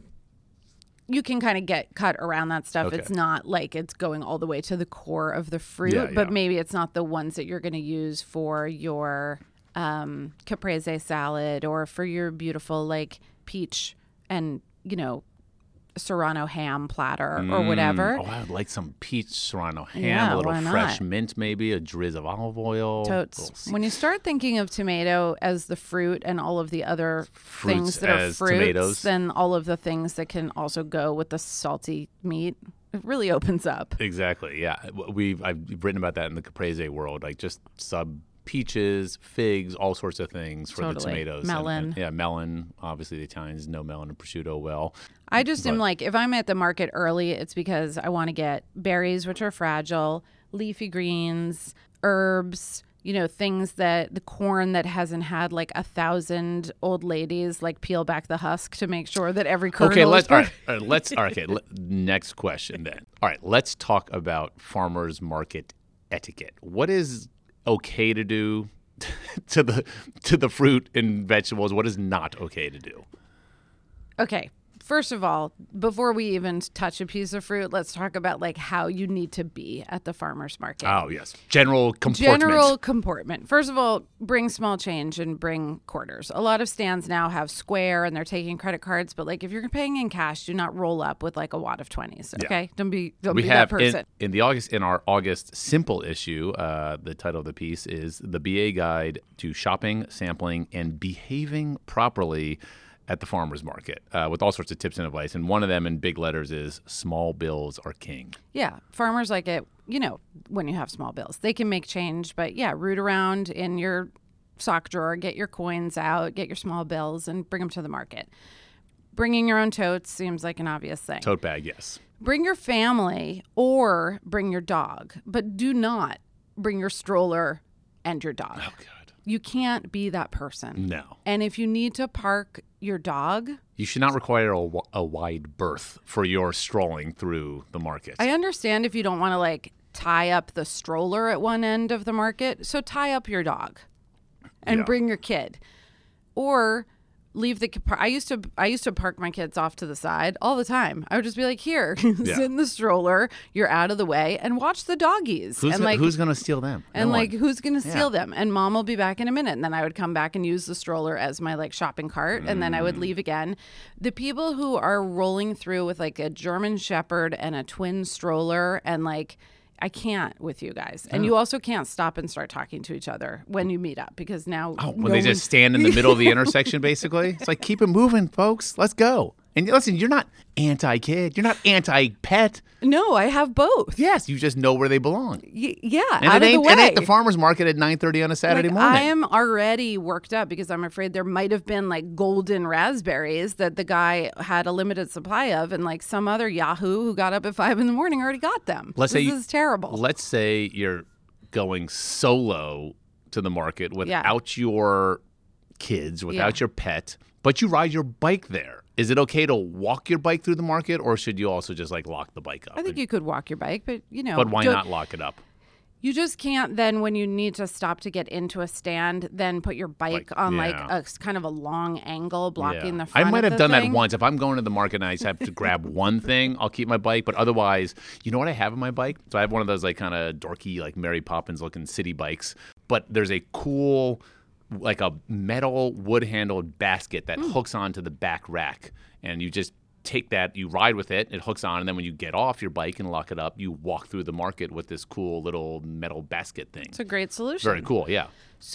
you can kind of get cut around that stuff. Okay. It's not like it's going all the way to the core of the fruit, Yeah, but yeah. maybe it's not the ones that you're going to use for your um, caprese salad or for your beautiful like peach and, you know, Serrano ham platter or whatever. Oh, I would like some peach serrano ham, Yeah, a little why fresh not? mint, maybe a drizz of olive oil. Totes. Little When you start thinking of tomato as the fruit and all of the other Fruits things that are as fruits, tomatoes. then all of the things that can also go with the salty meat, it really opens up. Exactly. Yeah, we've I've written about that in the caprese world, like just sub peaches, figs, all sorts of things for the Totally. tomatoes. And- Melon. and- yeah, melon. Obviously, the Italians know melon and prosciutto well. I just am But- like, if I'm at the market early, it's because I want to get berries, which are fragile, leafy greens, herbs, you know, things that the corn that hasn't had like a thousand old ladies like peel back the husk to make sure that every kernel Okay, is let's all right, perfect. all right, let's all right, okay. le- next question then. All right, let's talk about farmers market etiquette. What is okay to do to the to the fruit and vegetables? What is not okay to do? Okay. First of all, before we even touch a piece of fruit, let's talk about like how you need to be at the farmer's market. Oh yes, general comportment. General comportment. First of all, bring small change and bring quarters. A lot of stands now have Square and they're taking credit cards, but like if you're paying in cash, do not roll up with like a wad of twenties. Yeah. Okay, don't be don't we be have that person. in, in the August in our August simple issue. Uh, the title of the piece is "The B A Guide to Shopping, Sampling, and Behaving Properly at the Farmers Market," uh, with all sorts of tips and advice. And one of them in big letters is "Small bills are king." Yeah, farmers like it. You know, when you have small bills, they can make change, but yeah, root around in your sock drawer, get your coins out, get your small bills, and bring them to the market. Bringing your own totes seems like an obvious thing. Tote bag, yes. Bring your family or bring your dog, but do not bring your stroller and your dog. Oh God, You can't be that person. no. And if you need to park your dog, You should not require a, wi- a wide berth for your strolling through the market. I understand if you don't want to like tie up the stroller at one end of the market, so tie up your dog and Yeah. bring your kid. Or leave the car. I used to I used to park my kids off to the side all the time. I would just be like, here, sit in the stroller. You're out of the way and watch the doggies. Who's, and gonna, like, who's gonna steal them? And No like, one. who's gonna steal Yeah. them? And mom will be back in a minute. And then I would come back and use the stroller as my like shopping cart. And then I would leave again. The people who are rolling through with like a German Shepherd and a twin stroller and like, I can't with you guys. And you also can't stop and start talking to each other when you meet up because now Oh, when no they one- just stand in the middle of the intersection, basically. It's like, keep it moving, folks. Let's go. And listen, you're not anti-kid. You're not anti-pet. No, I have both. Yes, you just know where they belong. Y- yeah, And out it of ain't, the way. it ain't the farmer's market at nine thirty on a Saturday Like, morning. I am already worked up because I'm afraid there might have been like golden raspberries that the guy had a limited supply of, and like some other Yahoo who got up at five in the morning already got them. Let's this say you- is terrible. Let's say you're going solo to the market Yeah. without your kids, without Yeah. your pet, but you ride your bike there. Is it okay to walk your bike through the market, or should you also just like lock the bike up? I think you could walk your bike, but you know, But why don't- not lock it up? You just can't then when you need to stop to get into a stand, then put your bike Like, on like yeah. a s- kind of a long angle blocking Yeah. the front. I might of have the done thing. that once. If I'm going to the market and I just have to grab one thing, I'll keep my bike. But otherwise, you know what I have on my bike? So I have one of those like kind of dorky, like Mary Poppins looking city bikes. But there's a cool, like a metal wood handled basket that Hmm. hooks onto the back rack, and you just take that, you ride with it, it hooks on, and then when you get off your bike and lock it up, you walk through the market with this cool little metal basket thing. It's a great solution. Very cool, yeah.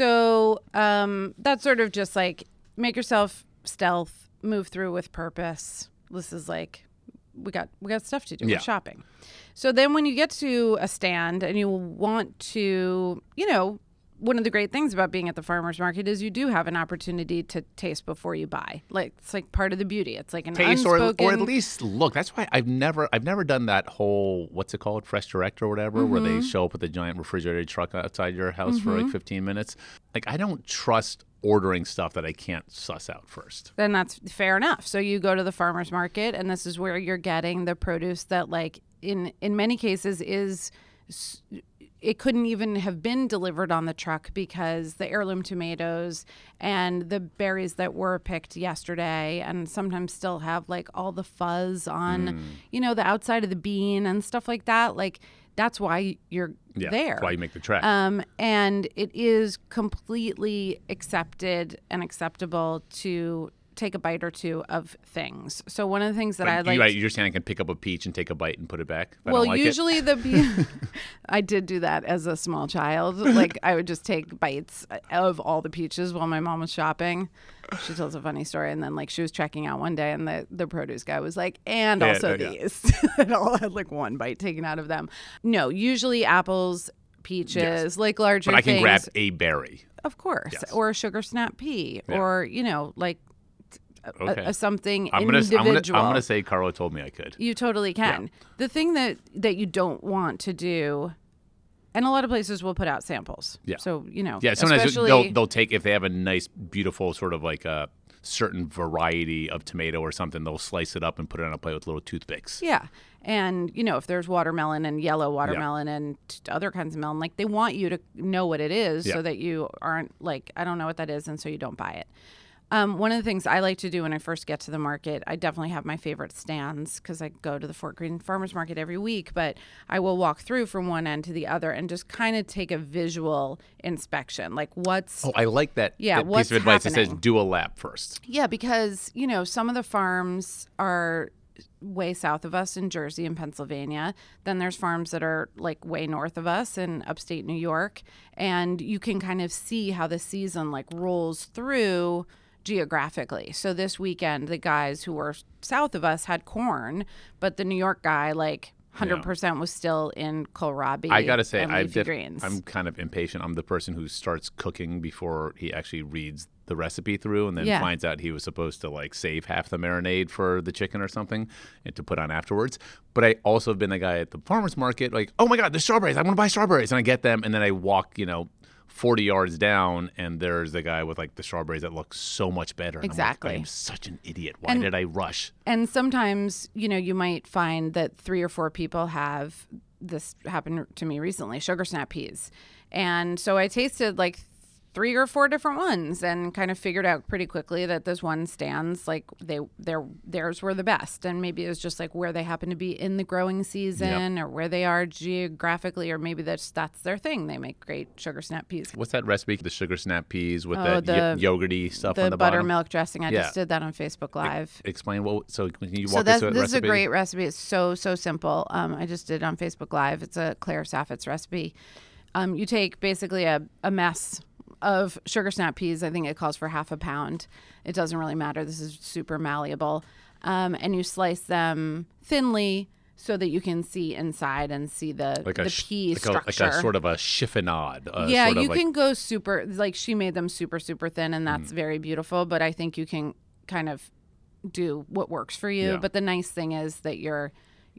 So um, that's sort of just like make yourself stealth, move through with purpose. This is like we got we got stuff to do. Yeah. We're shopping. So then when you get to a stand and you want to, you know, one of the great things about being at the farmer's market is you do have an opportunity to taste before you buy. Like it's like part of the beauty. It's like an Taste or, unspoken. or at least look. That's why I've never I've never done that whole what's it called, Fresh Direct or whatever, where Mm-hmm. they show up with a giant refrigerated truck outside your house for like fifteen minutes. Like I don't trust ordering stuff that I can't suss out first. Then that's fair enough. So you go to the farmer's market, and this is where you're getting the produce that, like in in many cases, is s- it couldn't even have been delivered on the truck because the heirloom tomatoes and the berries that were picked yesterday and sometimes still have like all the fuzz on, you know, the outside of the bean and stuff like that. Like that's why you're Yeah, there. that's why you make the trek. Um, and it is completely accepted and acceptable to take a bite or two of things. So one of the things that But I like, you, right, you're saying I can pick up a peach and take a bite and put it back? If I well, don't like it? usually the pe- I did do that as a small child. Like I would just take bites of all the peaches while my mom was shopping. She tells a funny story, and then like she was checking out one day, and the the produce guy was like, and Yeah, also yeah, yeah. these. And all had like one bite taken out of them. No, usually apples, peaches, Yes. like larger But I can things. grab a berry. Of course, Yes. or a sugar snap pea, Yeah. or you know, like a- Okay. a, something I'm gonna, individual. I'm gonna I'm gonna say Carla told me I could. You totally can. The thing that that you don't want to do, and a lot of places will put out samples. Yeah. So you know, Yeah, sometimes especially, they'll they'll take if they have a nice, beautiful sort of like a certain variety of tomato or something, they'll slice it up and put it on a plate with little toothpicks. Yeah. And, you know, if there's watermelon and yellow watermelon and t- other kinds of melon, like they want you to know what it is Yeah. so that you aren't like, I don't know what that is, and so you don't buy it. Um, one of the things I like to do when I first get to the market, I definitely have my favorite stands because I go to the Fort Greene Farmers Market every week, but I will walk through from one end to the other and just kind of take a visual inspection. Like what's Oh, I like that, Yeah, that piece what's of advice that says happening? do a lap first. Yeah, because, you know, some of the farms are way south of us in Jersey and Pennsylvania. Then there's farms that are like way north of us in upstate New York. And you can kind of see how the season like rolls through geographically. So this weekend, the guys who were south of us had corn, but the New York guy, like, one hundred percent was still in kohlrabi. I gotta say, and I leafy def- greens. I'm kind of impatient. I'm the person who starts cooking before he actually reads the recipe through, and then Yeah. finds out he was supposed to like save half the marinade for the chicken or something and to put on afterwards. But I also have been the guy at the farmer's market, like, oh my god, the strawberries! I want to buy strawberries, and I get them, and then I walk, you know, forty yards down, and there's the guy with like the strawberries that look so much better. And Exactly. I'm, like, I'm such an idiot. Why And- did I rush? And sometimes, you know, you might find that three or four people have this happened to me recently, sugar snap peas. And so I tasted like three or four different ones and kind of figured out pretty quickly that this one stands like they their theirs were the best. And maybe it was just like where they happen to be in the growing season yep. or where they are geographically, or maybe that's that's their thing. They make great sugar snap peas. What's that recipe? The sugar snap peas with oh, that the, y- yogurty stuff the on the bottom? The buttermilk dressing. I yeah. just did that on Facebook Live. E- explain what, so can you walk so us that's, through this that is a recipe? great recipe. It's so, so simple. Um, I just did it on Facebook Live. It's a Claire Saffitz recipe. Um, you take basically a, a mess of sugar snap peas. I think it calls for half a pound. It doesn't really matter. This is super malleable. Um, and you slice them thinly so that you can see inside and see the, like the a, pea like structure. A, like a sort of a chiffonade. Uh, yeah, sort of you like, can go super, like she made them super, super thin, and that's mm. very beautiful. But I think you can kind of do what works for you. Yeah. But the nice thing is that you're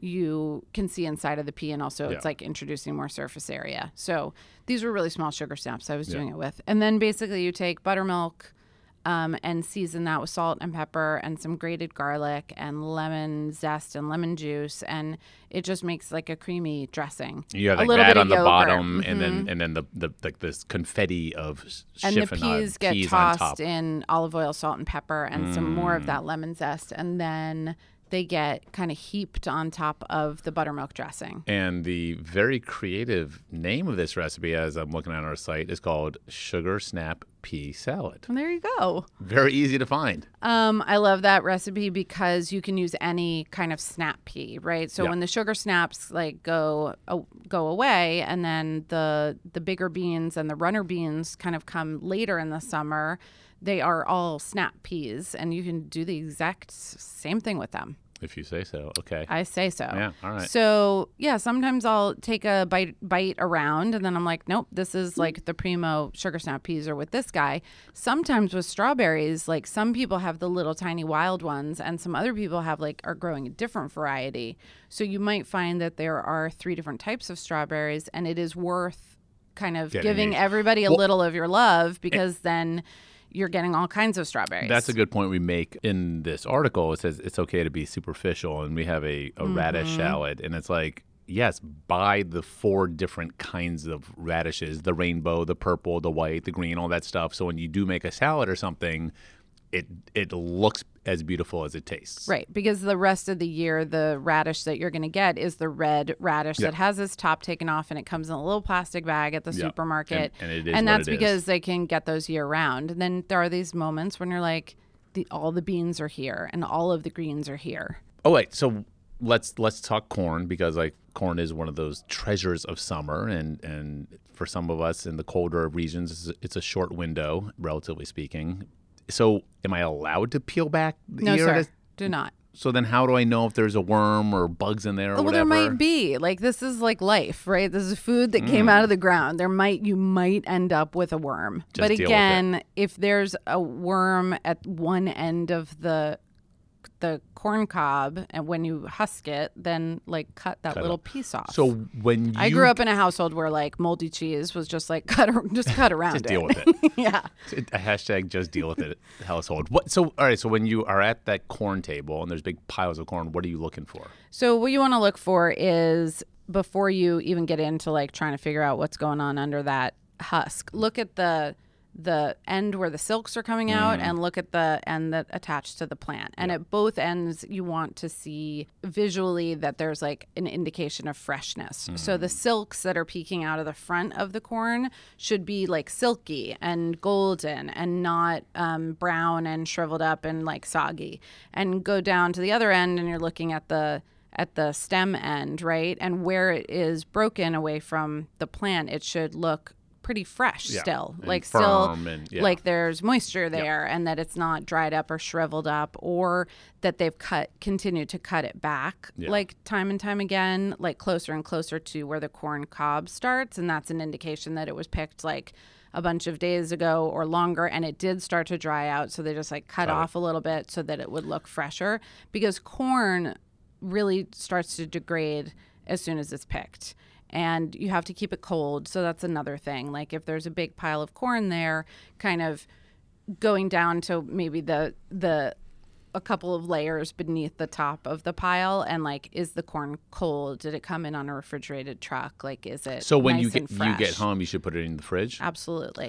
you can see inside of the pea, and also yeah. it's like introducing more surface area. So these were really small sugar snaps I was yeah. doing it with. And then basically you take buttermilk um, and season that with salt and pepper and some grated garlic and lemon zest and lemon juice, and it just makes like a creamy dressing. You have like a little that bit on the yogurt. bottom, mm-hmm. and then and then the, the like this confetti of and chiffonade the peas get peas on top. tossed in olive oil, salt, and pepper, and mm. some more of that lemon zest, and then they get kind of heaped on top of the buttermilk dressing. And the very creative name of this recipe, as I'm looking at our site, is called Sugar Snap Pea Salad. And there you go. Very easy to find. Um, I love that recipe because you can use any kind of snap pea, right? So yeah. when the sugar snaps like go uh, go away, and then the the bigger beans and the runner beans kind of come later in the summer, they are all snap peas, and you can do the exact same thing with them. If you say so. Okay. I say so. Yeah, all right. So, yeah, sometimes I'll take a bite bite around, and then I'm like, nope, this is like the primo sugar snap peas are with this guy. Sometimes with strawberries, like some people have the little tiny wild ones, and some other people have like are growing a different variety. So you might find that there are three different types of strawberries, and it is worth kind of Getting giving these. everybody a well, little of your love, because then you're getting all kinds of strawberries. That's a good point we make in this article. It says it's okay to be superficial, and we have a, a mm-hmm. radish salad, and it's like, yes, buy the four different kinds of radishes, the rainbow, the purple, the white, the green, all that stuff. So when you do make a salad or something, it it looks as beautiful as it tastes. Right, because the rest of the year, the radish that you're going to get is the red radish yeah. that has its top taken off, and it comes in a little plastic bag at the yeah. supermarket. And, and it is and what that's it because is. they can get those year round. And then there are these moments when you're like, the, all the beans are here and all of the greens are here. Oh wait, so let's let's talk corn, because like corn is one of those treasures of summer, and and for some of us in the colder regions, it's a, it's a short window, relatively speaking. So am I allowed to peel back the No, ear? sir, do not. So then how do I know if there's a worm or bugs in there or well, whatever? there might be. Like, this is like life, right? This is food that Mm. came out of the ground. There might, you might end up with a worm. Just but deal with again, if there's a worm at one end of the the corn cob, and when you husk it, then like cut that Cut little up. piece off. So when you I grew up in a household where like moldy cheese was just like cut, ar- just cut around just it. deal with it. yeah. A hashtag just deal with it household. What? So all right. So when you are at that corn table and there's big piles of corn, what are you looking for? So what you want to look for is, before you even get into like trying to figure out what's going on under that husk, look at the the end where the silks are coming out Mm. and look at the end that attached to the plant. And at both ends, you want to see visually that there's like an indication of freshness. Mm. So the silks that are peeking out of the front of the corn should be like silky and golden and not um, brown and shriveled up and like soggy. And go down to the other end and you're looking at the at the stem end, right? And where it is broken away from the plant, it should look pretty fresh Yeah. still, And like still firm and- yeah. like there's moisture there, and that it's not dried up or shriveled up, or that they've cut continued to cut it back Yeah. like time and time again, like closer and closer to where the corn cob starts, and that's an indication that it was picked like a bunch of days ago or longer, and it did start to dry out, so they just like cut Got it. off a little bit so that it would look fresher, because corn really starts to degrade as soon as it's picked. And you have to keep it cold. So that's another thing. Like if there's a big pile of corn there, kind of going down to maybe the the a couple of layers beneath the top of the pile, and like, is the corn cold? Did it come in on a refrigerated truck? Like, is it So when nice you get and you fresh? get home, you should put it in the fridge. Absolutely.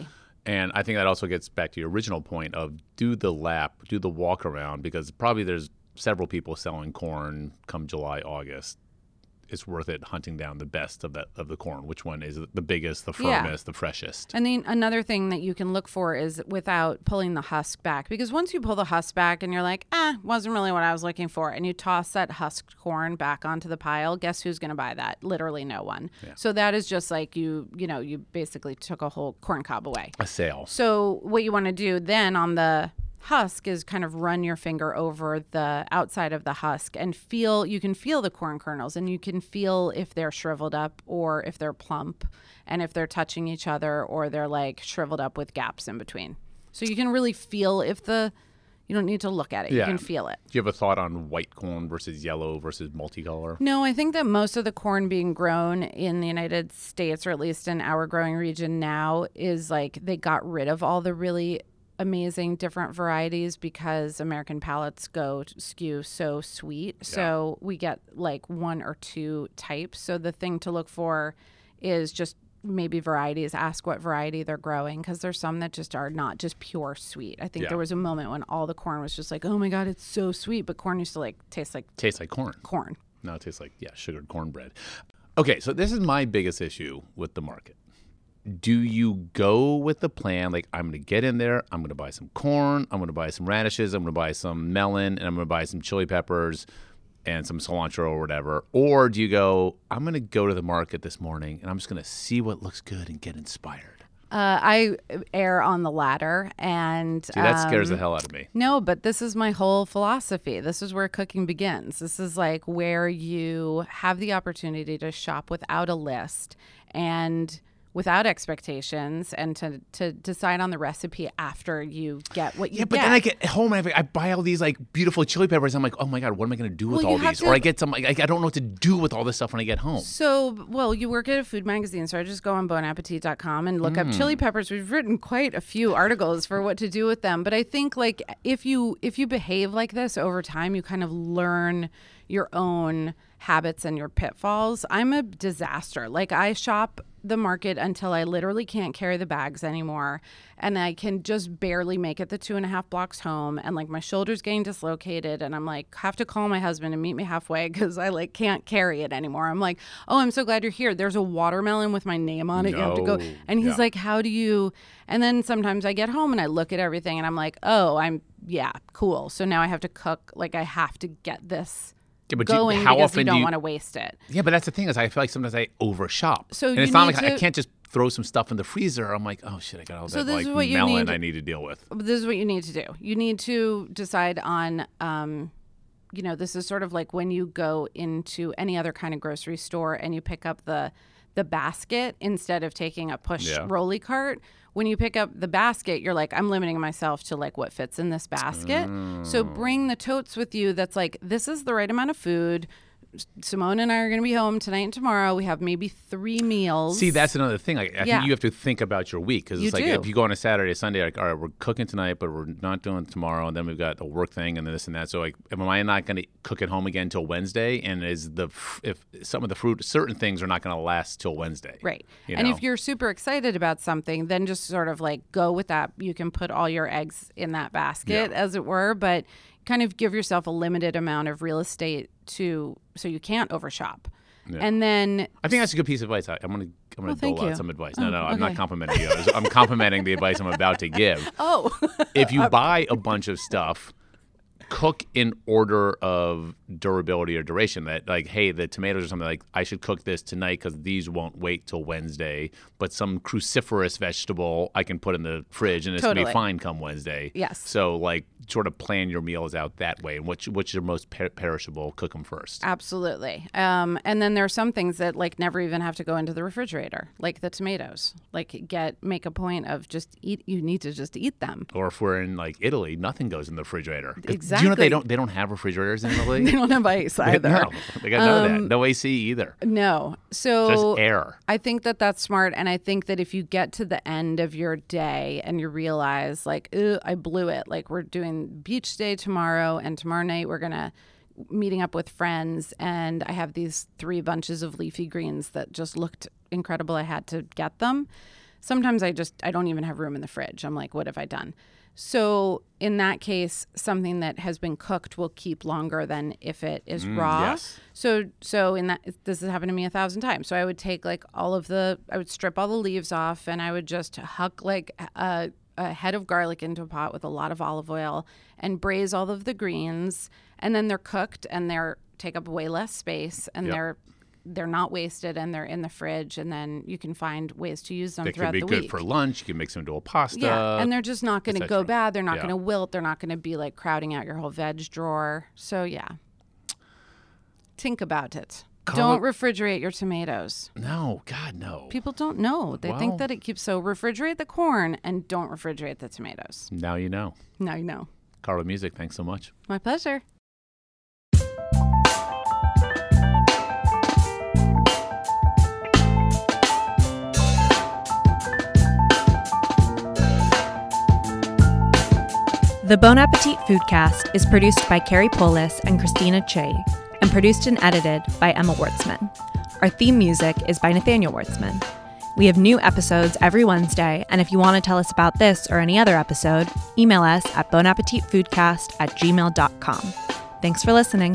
And I think that also gets back to your original point of do the lap, do the walk around, because probably there's several people selling corn come July, August. It's worth it hunting down the best of that of the corn. Which one is the biggest, the firmest, Yeah. the freshest? And then another thing that you can look for is without pulling the husk back. Because once you pull the husk back and you're like, ah, wasn't really what I was looking for, and you toss that husked corn back onto the pile, guess who's going to buy that? Literally no one. Yeah. So that is just like you, you know, you basically took a whole corn cob away. A sale. So what you want to do then on the husk is kind of run your finger over the outside of the husk and feel, you can feel the corn kernels, and you can feel if they're shriveled up or if they're plump, and if they're touching each other or they're like shriveled up with gaps in between. So you can really feel if the, you don't need to look at it. Yeah. You can feel it. Do you have a thought on white corn versus yellow versus multicolor? No, I think that most of the corn being grown in the United States, or at least in our growing region now, is like they got rid of all the really amazing different varieties because American palates go to skew so sweet. Yeah. So we get like one or two types. So the thing to look for is just maybe varieties. Ask what variety they're growing, because there's some that just are not just pure sweet. I think Yeah. there was a moment when all the corn was just like, oh my God, it's so sweet. But corn used to like taste like Tastes like corn. corn. No, it tastes like, yeah, sugared cornbread. Okay, so this is my biggest issue with the market. Do you go with the plan, like, I'm going to get in there, I'm going to buy some corn, I'm going to buy some radishes, I'm going to buy some melon, and I'm going to buy some chili peppers and some cilantro or whatever? Or do you go, I'm going to go to the market this morning and I'm just going to see what looks good and get inspired? Uh, I err on the latter, and See, that scares um, the hell out of me. No, but this is my whole philosophy. This is where cooking begins. This is like where you have the opportunity to shop without a list and without expectations, and to, to decide on the recipe after you get what you Yeah, but get. then I get home and I, I buy all these like beautiful chili peppers. I'm like, oh my God, what am I going to do with Well, all you have these? to- Or I get some, like, I don't know what to do with all this stuff when I get home. So, well, you work at a food magazine, so I just go on bon appetit dot com and look up chili peppers. We've written quite a few articles for what to do with them. But I think like if you if you behave like this over time, you kind of learn your own habits and your pitfalls. I'm a disaster. Like I shop the market until I literally can't carry the bags anymore, and I can just barely make it the two and a half blocks home, and like my shoulder's getting dislocated, and I'm like have to call my husband and meet me halfway because I like can't carry it anymore. I'm like, oh, I'm so glad you're here. There's a watermelon with my name on it. You have to go. No. And he's Yeah. like, how do you? And then sometimes I get home and I look at everything and I'm like, oh, I'm yeah, cool. So now I have to cook. Like I have to get this Yeah, but you- going how because often you do don't you- want to waste it. Yeah, but that's the thing is I feel like sometimes I overshop. So and you it's not need like I to- can't just throw some stuff in the freezer. I'm like, oh shit, I got all So that this like is what you melon need- I need to deal with. This is what you need to do. You need to decide on, um, you know, this is sort of like when you go into any other kind of grocery store and you pick up the the basket instead of taking a push Yeah. rolly cart. When you pick up the basket, you're like, I'm limiting myself to like what fits in this basket. So bring the totes with you. That's like, this is the right amount of food. Simone and I are going to be home tonight and tomorrow. We have maybe three meals. See, that's another thing. Like, I Yeah. think you have to think about your week because You it's like do. if you go on a Saturday, Sunday, like, all right, we're cooking tonight, but we're not doing it tomorrow, and then we've got a work thing and this and that. So, like, am I not going to cook at home again till Wednesday? And is the f- if some of the fruit, certain things are not going to last till Wednesday, Right. You and know? if you're super excited about something, then just sort of like go with that. You can put all your eggs in that basket, Yeah. as it were, but kind of give yourself a limited amount of real estate to so you can't overshop. Yeah. And then I think that's a good piece of advice. I, I'm going to I'm going Oh, to thank dole out you. some advice. Oh, No, no, I'm not okay. complimenting you. I was- I'm complimenting the advice I'm about to give. oh, If you buy a bunch of stuff, cook in order of durability or duration. That like, hey, the tomatoes or something, like I should cook this tonight because these won't wait till Wednesday. But some cruciferous vegetable I can put in the fridge and it's gonna Totally. be fine come Wednesday. Yes. So like, sort of plan your meals out that way. And which which are most per- perishable, cook them first. absolutely. Um, and then there are some things that like never even have to go into the refrigerator, like the tomatoes. Like get make a point of just eat. You need to just eat them. Or if we're in like Italy, nothing goes in the refrigerator. 'Cause Do you know Exactly. they don't they don't have refrigerators in Italy? They don't have ice either. No, they got none of Um, that. No A C either. No. So Just air. I think that that's smart. And I think that if you get to the end of your day and you realize, like, Ugh, I blew it, like, we're doing beach day tomorrow, and tomorrow night we're going to meeting up with friends, and I have these three bunches of leafy greens that just looked incredible. I had to get them. sometimes I just, I don't even have room in the fridge. I'm like, what have I done? So in that case, something that has been cooked will keep longer than if it is Mm, raw. yes. So so in that, this has happened to me a thousand times. So I would take like all of the, I would strip all the leaves off, and I would just huck like a, a head of garlic into a pot with a lot of olive oil and braise all of the greens, and then they're cooked and they're take up way less space, and Yep. they're they're not wasted, and they're in the fridge, and then you can find ways to use them They could throughout be the good week. for lunch. You can mix them into a pasta. Yeah, and they're just not going to et go cetera. bad. They're not Yeah. going to wilt. They're not going to be like crowding out your whole veg drawer. So yeah, think about it. Carla- Don't refrigerate your tomatoes. No, God, no. People don't know. They Well- think that it keeps, so refrigerate the corn and don't refrigerate the tomatoes. Now you know. Now you know. Carla Music, thanks so much. My pleasure. The Bon Appetit Foodcast is produced by Carrie Polis and Christina Che, and produced and edited by Emma Wartzman. Our theme music is by Nathaniel Wartzman. We have new episodes every Wednesday, and if you want to tell us about this or any other episode, email us at bonappetitfoodcast at gmail dot com. Thanks for listening.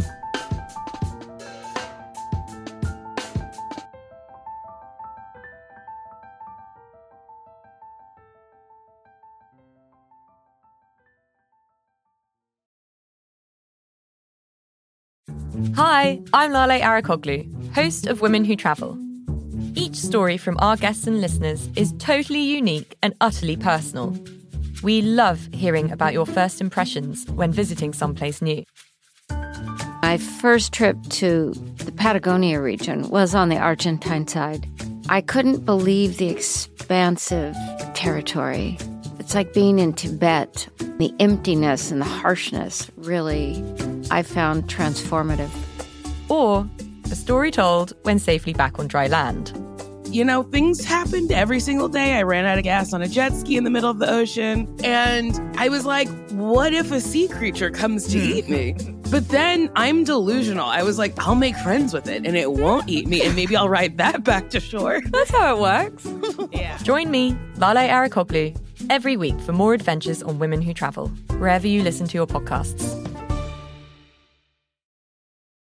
Hi, I'm Lale Arakoglu, host of Women Who Travel. Each story from our guests and listeners is totally unique and utterly personal. We love hearing about your first impressions when visiting someplace new. My first trip to the Patagonia region was on the Argentine side. I couldn't believe the expansive territory. It's like being in Tibet. The emptiness and the harshness really, I found transformative. Or a story told when safely back on dry land. You know, things happened every single day. I ran out of gas on a jet ski in the middle of the ocean. And I was like, what if a sea creature comes to eat me? But then I'm delusional. I was like, I'll make friends with it and it won't eat me. And maybe I'll ride that back to shore. That's how it works. Yeah. Join me, Lale Arakoglu, every week for more adventures on Women Who Travel, wherever you listen to your podcasts.